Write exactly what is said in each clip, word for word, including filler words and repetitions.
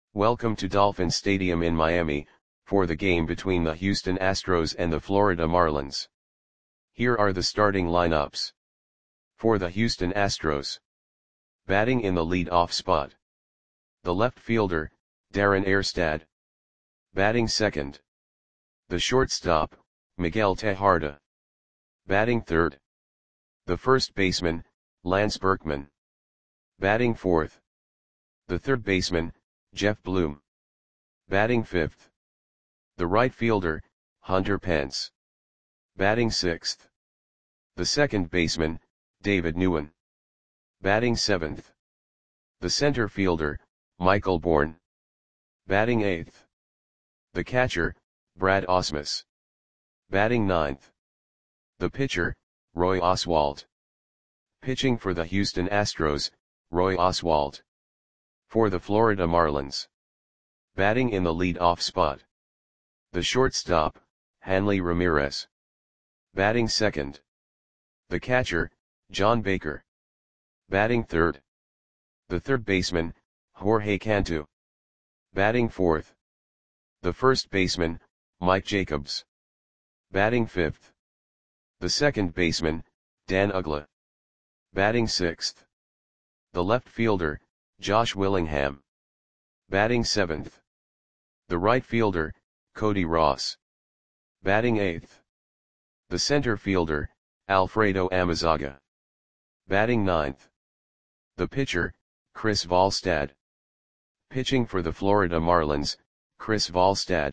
Welcome to Dolphin Stadium in Miami, for the game between the Houston Astros and the Florida Marlins. Here are the starting lineups. For the Houston Astros. Batting in the lead-off spot. The left fielder, Darren Erstad. Batting second. The shortstop, Miguel Tejada. Batting third. The first baseman, Lance Berkman. Batting fourth. The third baseman, Jeff Bloom. Batting fifth. The right fielder, Hunter Pence. Batting sixth. The second baseman, David Nguyen. Batting seventh. The center fielder, Michael Bourn. Batting eighth. The catcher, Brad Ausmus. Batting ninth. The pitcher, Roy Oswalt. Pitching for the Houston Astros, Roy Oswalt. For the Florida Marlins. Batting in the lead-off spot. The shortstop, Hanley Ramirez. Batting second. The catcher, John Baker. Batting third. The third baseman, Jorge Cantu. Batting fourth. The first baseman, Mike Jacobs. Batting fifth. The second baseman, Dan Uggla. Batting sixth. The left fielder, Josh Willingham. Batting seventh. The right fielder, Cody Ross. Batting eighth. The center fielder, Alfredo Amezaga. Batting ninth. The pitcher, Chris Volstad. Pitching for the Florida Marlins, Chris Volstad.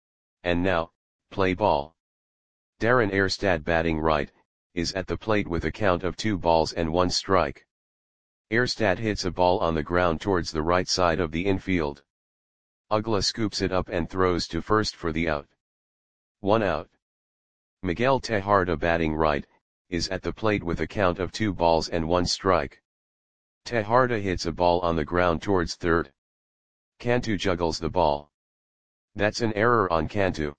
And now, play ball. Darren Erstad batting right, is at the plate with a count of two balls and one strike. Erstad hits a ball on the ground towards the right side of the infield. Uggla scoops it up and throws to first for the out. One out. Miguel Tejada batting right, is at the plate with a count of two balls and one strike. Tejada hits a ball on the ground towards third. Cantu juggles the ball. That's an error on Cantu.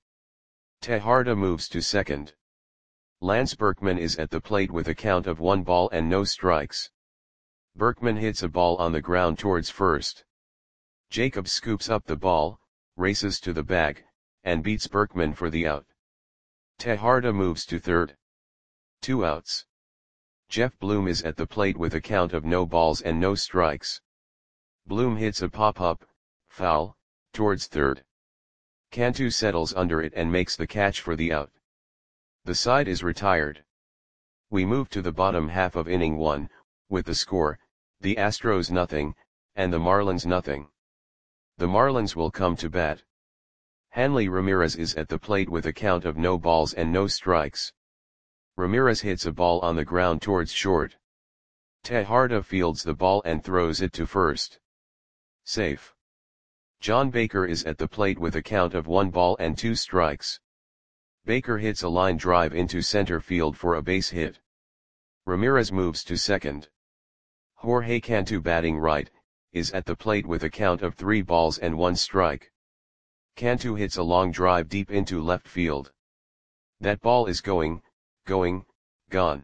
Tejada moves to second. Lance Berkman is at the plate with a count of one ball and no strikes. Berkman hits a ball on the ground towards first. Jacobs scoops up the ball, races to the bag, and beats Berkman for the out. Tejada moves to third. Two outs. Jeff Bloom is at the plate with a count of no balls and no strikes. Bloom hits a pop-up, foul, towards third. Cantu settles under it and makes the catch for the out. The side is retired. We move to the bottom half of inning one, with the score, the Astros nothing, and the Marlins nothing. The Marlins will come to bat. Hanley Ramirez is at the plate with a count of no balls and no strikes. Ramirez hits a ball on the ground towards short. Tejada fields the ball and throws it to first. Safe. John Baker is at the plate with a count of one ball and two strikes. Baker hits a line drive into center field for a base hit. Ramirez moves to second. Jorge Cantu batting right, is at the plate with a count of three balls and one strike. Cantu hits a long drive deep into left field. That ball is going, going, gone.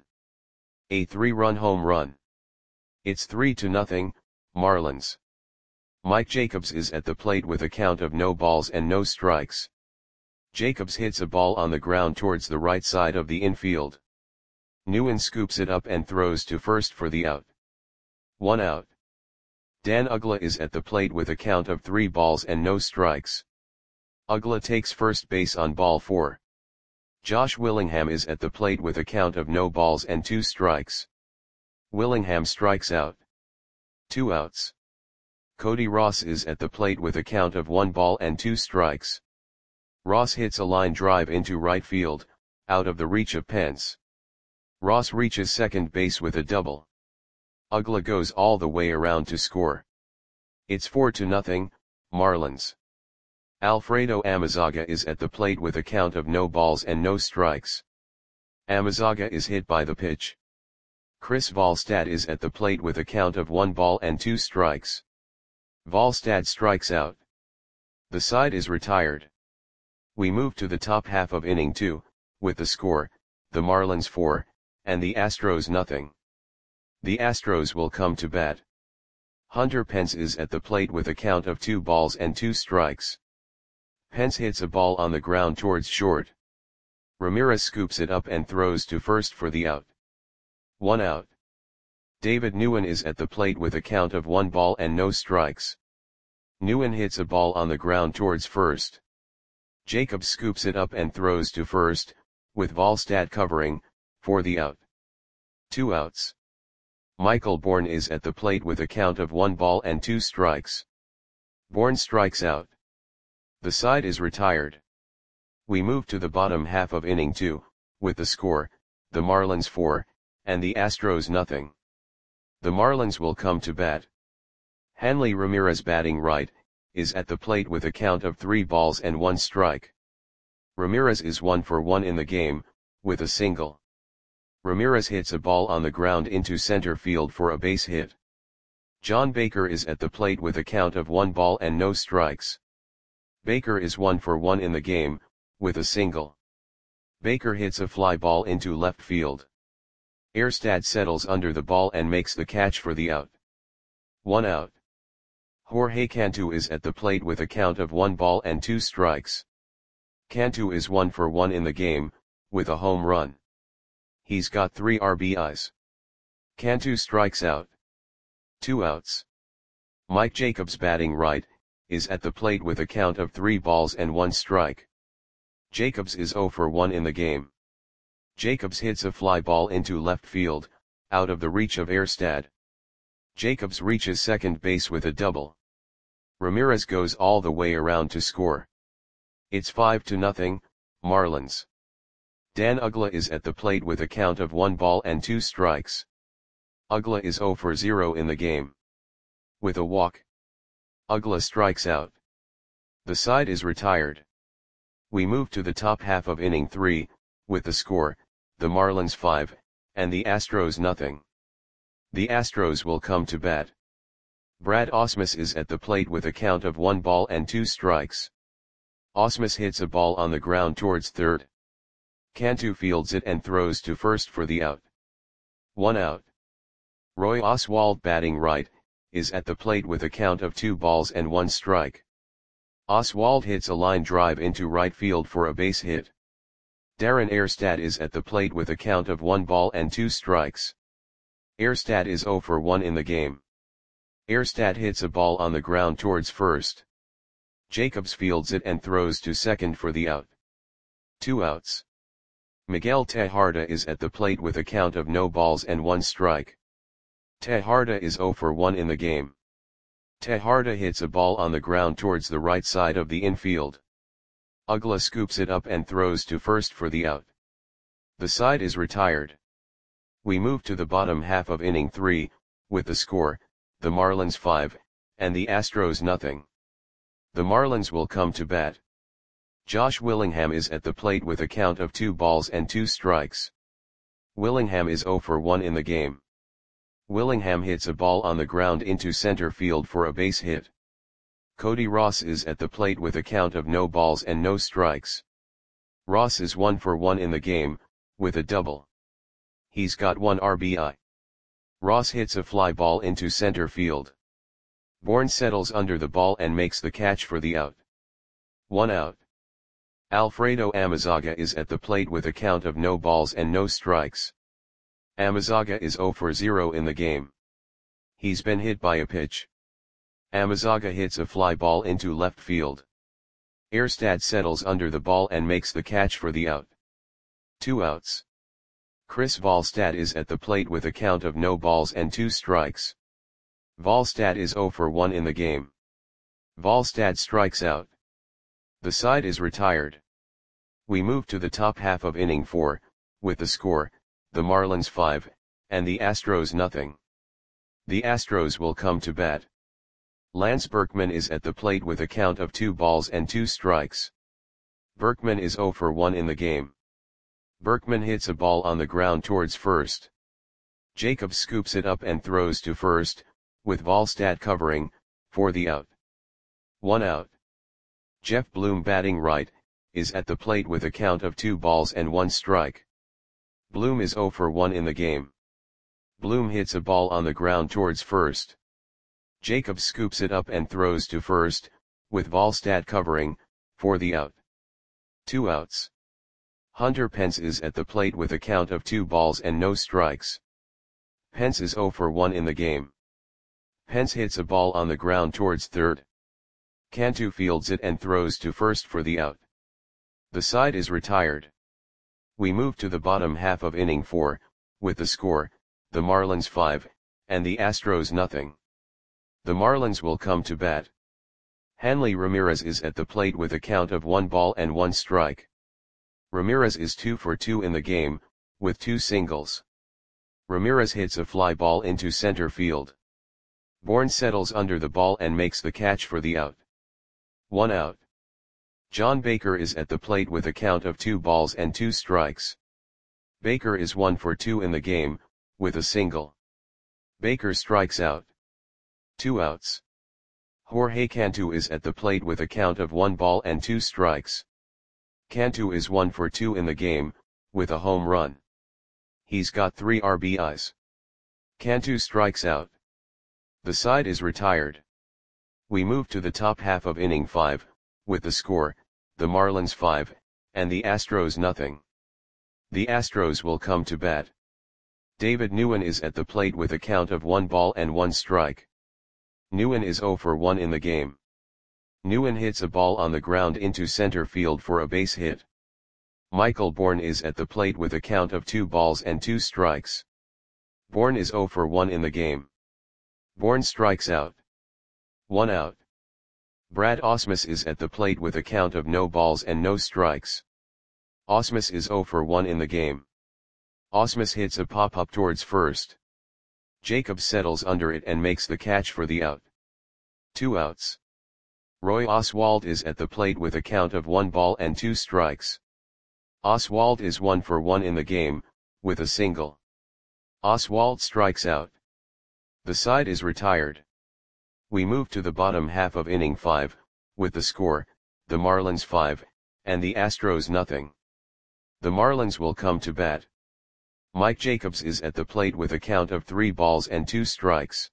A three-run home run. It's three to nothing, Marlins. Mike Jacobs is at the plate with a count of no balls and no strikes. Jacobs hits a ball on the ground towards the right side of the infield. Nguyen scoops it up and throws to first for the out. One out. Dan Uggla is at the plate with a count of three balls and no strikes. Uggla takes first base on ball four. Josh Willingham is at the plate with a count of no balls and two strikes. Willingham strikes out. Two outs. Cody Ross is at the plate with a count of one ball and two strikes. Ross hits a line drive into right field, out of the reach of Pence. Ross reaches second base with a double. Uggla goes all the way around to score. It's four to nothing, Marlins. Alfredo Amezaga is at the plate with a count of no balls and no strikes. Amezaga is hit by the pitch. Chris Volstad is at the plate with a count of one ball and two strikes. Volstad strikes out. The side is retired. We move to the top half of inning two, with the score, the Marlins four, and the Astros nothing. The Astros will come to bat. Hunter Pence is at the plate with a count of two balls and two strikes. Pence hits a ball on the ground towards short. Ramirez scoops it up and throws to first for the out. One out. David Nguyen is at the plate with a count of one ball and no strikes. Nguyen hits a ball on the ground towards first. Jacobs scoops it up and throws to first, with Volstad covering, for the out. Two outs. Michael Bourne is at the plate with a count of one ball and two strikes. Bourne strikes out. The side is retired. We move to the bottom half of inning two, with the score, the Marlins four, and the Astros nothing. The Marlins will come to bat. Hanley Ramirez, batting right, is at the plate with a count of three balls and one strike. Ramirez is one for one in the game, with a single. Ramirez hits a ball on the ground into center field for a base hit. John Baker is at the plate with a count of one ball and no strikes. Baker is one for one in the game, with a single. Baker hits a fly ball into left field. Erstad settles under the ball and makes the catch for the out. One out. Jorge Cantu is at the plate with a count of one ball and two strikes. Cantu is one for one in the game, with a home run. He's got three R B Is. Cantu strikes out. Two outs. Mike Jacobs, batting right, is at the plate with a count of three balls and one strike. Jacobs is zero for one in the game. Jacobs hits a fly ball into left field, out of the reach of Erstad. Jacobs reaches second base with a double. Ramirez goes all the way around to score. It's five to nothing, Marlins. Dan Uggla is at the plate with a count of one ball and two strikes. Uggla is zero for zero in the game. With a walk, Uggla strikes out. The side is retired. We move to the top half of inning three, with the score, the Marlins five, and the Astros nothing. The Astros will come to bat. Brad Ausmus is at the plate with a count of one ball and two strikes. Ausmus hits a ball on the ground towards third. Cantu fields it and throws to first for the out. One out. Roy Oswalt, batting right, is at the plate with a count of two balls and one strike. Oswalt hits a line drive into right field for a base hit. Darren Erstad is at the plate with a count of one ball and two strikes. Erstad is zero for one in the game. Erstad hits a ball on the ground towards first. Jacobs fields it and throws to second for the out. Two outs. Miguel Tejada is at the plate with a count of no balls and one strike. Tejada is zero for one in the game. Tejada hits a ball on the ground towards the right side of the infield. Uggla scoops it up and throws to first for the out. The side is retired. We move to the bottom half of inning three, with the score, the Marlins five, and the Astros nothing. The Marlins will come to bat. Josh Willingham is at the plate with a count of two balls and two strikes. Willingham is zero for one in the game. Willingham hits a ball on the ground into center field for a base hit. Cody Ross is at the plate with a count of no balls and no strikes. Ross is one for one in the game, with a double. He's got one R B I. Ross hits a fly ball into center field. Bourne settles under the ball and makes the catch for the out. One out. Alfredo Amezaga is at the plate with a count of no balls and no strikes. Amezaga is zero for zero in the game. He's been hit by a pitch. Amezaga hits a fly ball into left field. Erstad settles under the ball and makes the catch for the out. Two outs. Chris Volstad is at the plate with a count of no balls and two strikes. Volstad is zero for one in the game. Volstad strikes out. The side is retired. We move to the top half of inning four, with the score, the Marlins five, and the Astros nothing. The Astros will come to bat. Lance Berkman is at the plate with a count of two balls and two strikes. Berkman is zero for one in the game. Berkman hits a ball on the ground towards first. Jacobs scoops it up and throws to first, with Volstad covering, for the out. One out. Jeff Bloom, batting right, is at the plate with a count of two balls and one strike. Bloom is zero for one in the game. Bloom hits a ball on the ground towards first. Jacobs scoops it up and throws to first, with Wallstad covering, for the out. Two outs. Hunter Pence is at the plate with a count of two balls and no strikes. Pence is oh for one in the game. Pence hits a ball on the ground towards third. Cantu fields it and throws to first for the out. The side is retired. We move to the bottom half of inning four, with the score, the Marlins five, and the Astros nothing. The Marlins will come to bat. Hanley Ramirez is at the plate with a count of one ball and one strike. Ramirez is two for two in the game, with two singles. Ramirez hits a fly ball into center field. Bourne settles under the ball and makes the catch for the out. One out. John Baker is at the plate with a count of two balls and two strikes. Baker is one for two in the game, with a single. Baker strikes out. Two outs. Jorge Cantu is at the plate with a count of one ball and two strikes. Cantu is one for two in the game, with a home run. He's got three R B Is. Cantu strikes out. The side is retired. We move to the top half of inning five, with the score, the Marlins five, and the Astros nothing. The Astros will come to bat. David Nguyen is at the plate with a count of one ball and one strike. Nguyen is oh for one in the game. Nguyen hits a ball on the ground into center field for a base hit. Michael Bourne is at the plate with a count of two balls and two strikes. Bourne is oh for one in the game. Bourne strikes out. One out. Brad Ausmus is at the plate with a count of no balls and no strikes. Ausmus is oh for one in the game. Ausmus hits a pop-up towards first. Jacobs settles under it and makes the catch for the out. Two outs. Roy Oswalt is at the plate with a count of one ball and two strikes. Oswalt is one for one in the game, with a single. Oswalt strikes out. The side is retired. We move to the bottom half of inning five, with the score, the Marlins five, and the Astros nothing. The Marlins will come to bat. Mike Jacobs is at the plate with a count of three balls and two strikes.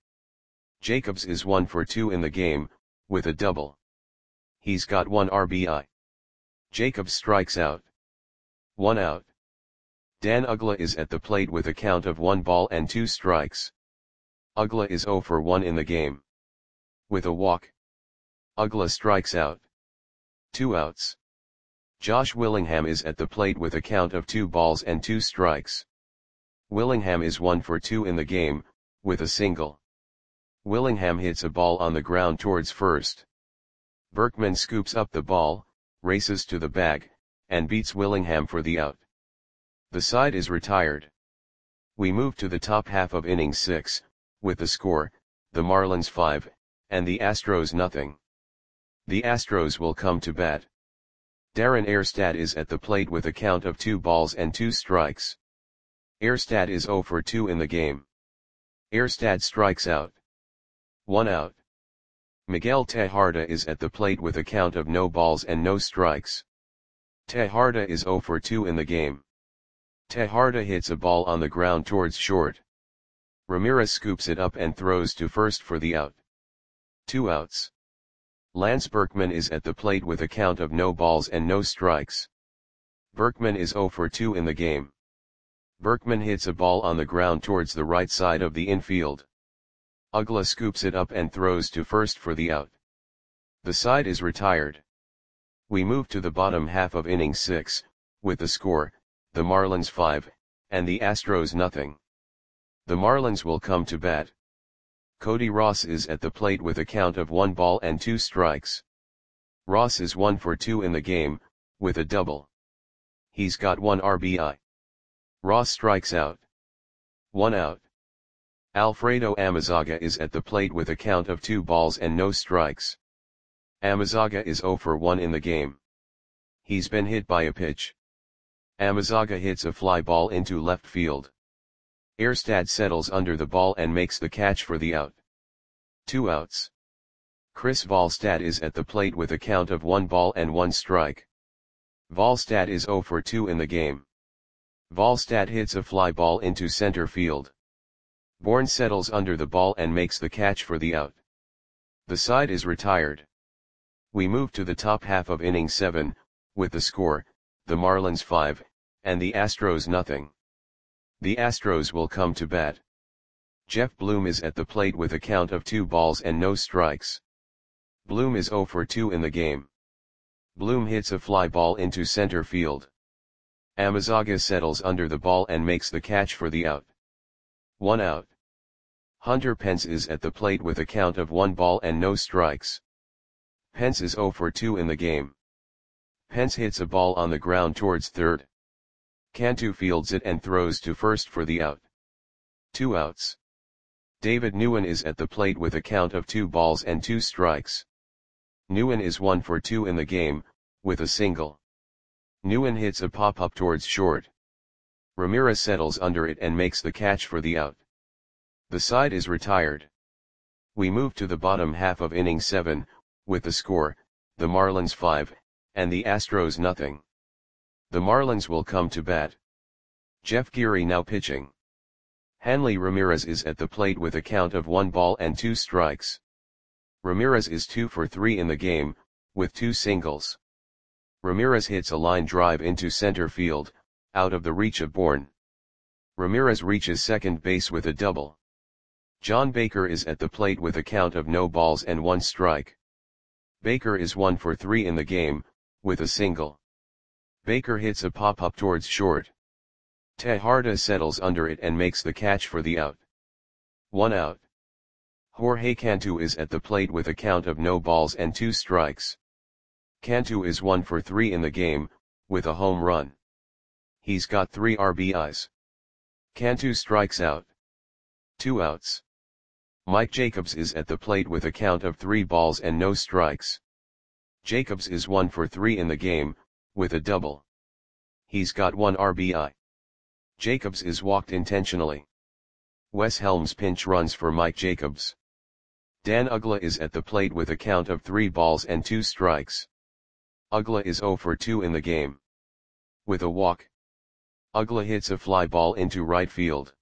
Jacobs is one for two in the game, with a double. He's got one R B I. Jacobs strikes out. One out. Dan Uggla is at the plate with a count of one ball and two strikes. Uggla is oh for one in the game. With a walk. Uggla strikes out. Two outs. Josh Willingham is at the plate with a count of two balls and two strikes. Willingham is one for two in the game, with a single. Willingham hits a ball on the ground towards first. Berkman scoops up the ball, races to the bag, and beats Willingham for the out. The side is retired. We move to the top half of inning six, with the score, the Marlins five, and the Astros nothing. The Astros will come to bat. Darren Erstad is at the plate with a count of two balls and two strikes. Erstad is oh for two in the game. Erstad strikes out. One out. Miguel Tejada is at the plate with a count of no balls and no strikes. Tejada is oh for two in the game. Tejada hits a ball on the ground towards short. Ramirez scoops it up and throws to first for the out. Two outs. Lance Berkman is at the plate with a count of no balls and no strikes. Berkman is oh for two in the game. Berkman hits a ball on the ground towards the right side of the infield. Uggla scoops it up and throws to first for the out. The side is retired. We move to the bottom half of inning six, with the score, the Marlins five, and the Astros nothing. The Marlins will come to bat. Cody Ross is at the plate with a count of one ball and two strikes. Ross is one for two in the game, with a double. He's got one R B I. Ross strikes out. One out. Alfredo Amezaga is at the plate with a count of two balls and no strikes. Amezaga is oh for one in the game. He's been hit by a pitch. Amezaga hits a fly ball into left field. Erstad settles under the ball and makes the catch for the out. Two outs. Chris Wallstad is at the plate with a count of one ball and one strike. Wallstad is oh for two in the game. Wallstad hits a fly ball into center field. Bourne settles under the ball and makes the catch for the out. The side is retired. We move to the top half of inning seven, with the score, the Marlins five, and the Astros nothing. The Astros will come to bat. Jeff Bloom is at the plate with a count of two balls and no strikes. Bloom is oh for two in the game. Bloom hits a fly ball into center field. Amezaga settles under the ball and makes the catch for the out. One out. Hunter Pence is at the plate with a count of one ball and no strikes. Pence is oh for two in the game. Pence hits a ball on the ground towards third. Cantu fields it and throws to first for the out. Two outs. David Nguyen is at the plate with a count of two balls and two strikes. Nguyen is one for two in the game, with a single. Nguyen hits a pop-up towards short. Ramirez settles under it and makes the catch for the out. The side is retired. We move to the bottom half of inning seven, with the score, the Marlins five, and the Astros nothing. The Marlins will come to bat. Jeff Geary now pitching. Hanley Ramirez is at the plate with a count of one ball and two strikes. Ramirez is two for three in the game, with two singles. Ramirez hits a line drive into center field, out of the reach of Bourne. Ramirez reaches second base with a double. John Baker is at the plate with a count of no balls and one strike. Baker is one for three in the game, with a single. Baker hits a pop-up towards short. Tejada settles under it and makes the catch for the out. One out. Jorge Cantu is at the plate with a count of no balls and two strikes. Cantu is one for three in the game, with a home run. He's got three R B Is. Cantu strikes out. Two outs. Mike Jacobs is at the plate with a count of three balls and no strikes. Jacobs is one for three in the game, with a double. He's got one R B I. Jacobs is walked intentionally. Wes Helms pinch runs for Mike Jacobs. Dan Uggla is at the plate with a count of three balls and two strikes. Uggla is oh for two in the game. With a walk. Uggla hits a fly ball into right field.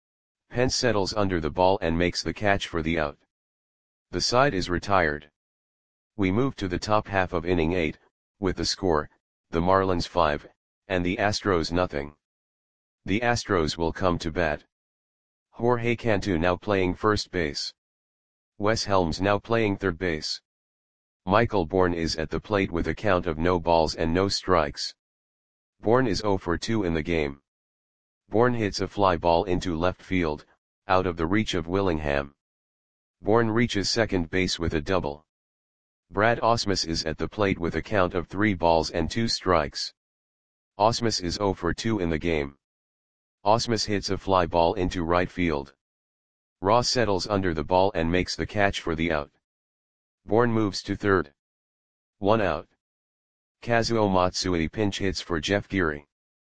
Pence settles under the ball and makes the catch for the out. The side is retired. We move to the top half of inning eight, with the score, the Marlins five, and the Astros nothing. The Astros will come to bat. Jorge Cantu now playing first base. Wes Helms now playing third base. Michael Bourne is at the plate with a count of no balls and no strikes. Bourne is oh for two in the game. Bourne hits a fly ball into left field, out of the reach of Willingham. Bourne reaches second base with a double. Brad Ausmus is at the plate with a count of three balls and two strikes. Ausmus is oh for two in the game. Ausmus hits a fly ball into right field. Ross settles under the ball and makes the catch for the out. Bourne moves to third. One out. Kazuo Matsui pinch hits for Jeff Geary.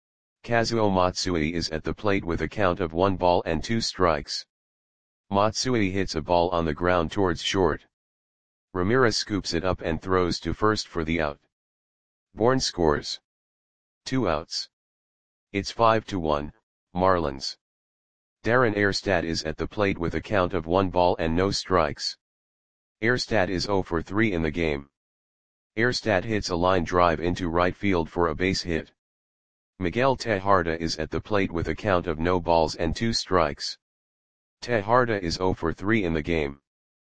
Kazuo Matsui is at the plate with a count of one ball and two strikes. Matsui hits a ball on the ground towards short. Ramirez scoops it up and throws to first for the out. Bourne scores. Two outs. It's five to one, Marlins. Darren Erstad is at the plate with a count of one ball and no strikes. Erstad is oh for three in the game. Erstad hits a line drive into right field for a base hit. Miguel Tejada is at the plate with a count of no balls and two strikes. Tejada is oh for three in the game.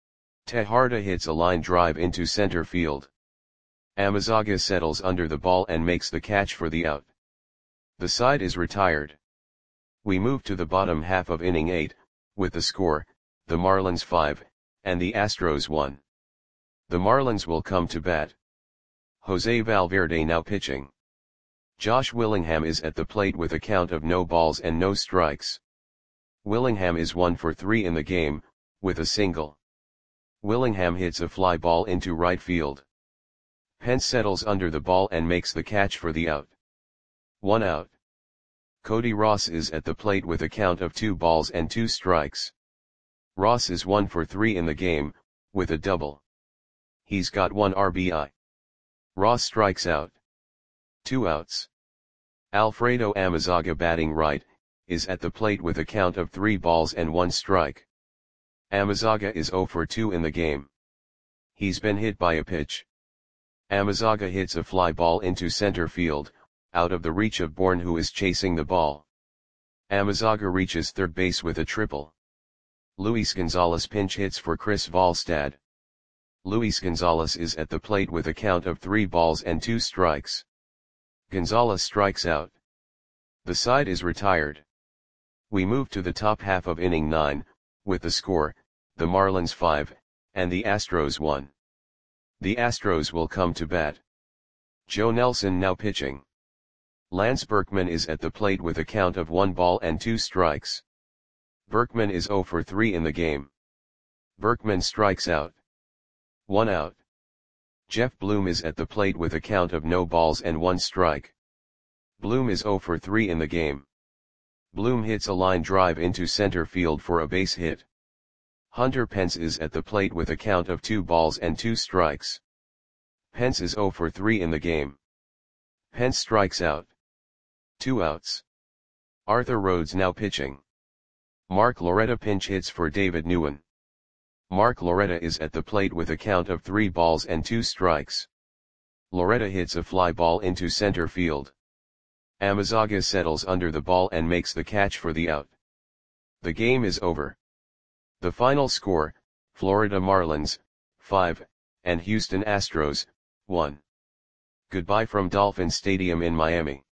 Tejada hits a line drive into center field. Amezaga settles under the ball and makes the catch for the out. The side is retired. We move to the bottom half of inning eight, with the score, the Marlins five, and the Astros one. The Marlins will come to bat. Jose Valverde now pitching. Josh Willingham is at the plate with a count of no balls and no strikes. Willingham is one for three in the game, with a single. Willingham hits a fly ball into right field. Pence settles under the ball and makes the catch for the out. One out. Cody Ross is at the plate with a count of two balls and two strikes. Ross is one for three in the game, with a double. He's got one R B I. Ross strikes out. Two outs. Alfredo Amezaga batting right, is at the plate with a count of three balls and one strike. Amezaga is oh for two in the game. He's been hit by a pitch. Amezaga hits a fly ball into center field, out of the reach of Bourne, who is chasing the ball. Amezaga reaches third base with a triple. Luis Gonzalez pinch hits for Chris Volstad. Luis Gonzalez is at the plate with a count of three balls and two strikes. Gonzalez strikes out. The side is retired. We move to the top half of inning nine, with the score, the Marlins five, and the Astros one. The Astros will come to bat. Joe Nelson now pitching. Lance Berkman is at the plate with a count of one ball and two strikes. Berkman is zero for three in the game. Berkman strikes out. One out. Jeff Bloom is at the plate with a count of no balls and one strike. Bloom is zero for three in the game. Bloom hits a line drive into center field for a base hit. Hunter Pence is at the plate with a count of two balls and two strikes. Pence is zero for three in the game. Pence strikes out. Two outs. Arthur Rhodes now pitching. Mark Loretta pinch hits for David Nguyen. Mark Loretta is at the plate with a count of three balls and two strikes. Loretta hits a fly ball into center field. Amezaga settles under the ball and makes the catch for the out. The game is over. The final score, Florida Marlins, five, and Houston Astros, one. Goodbye from Dolphin Stadium in Miami.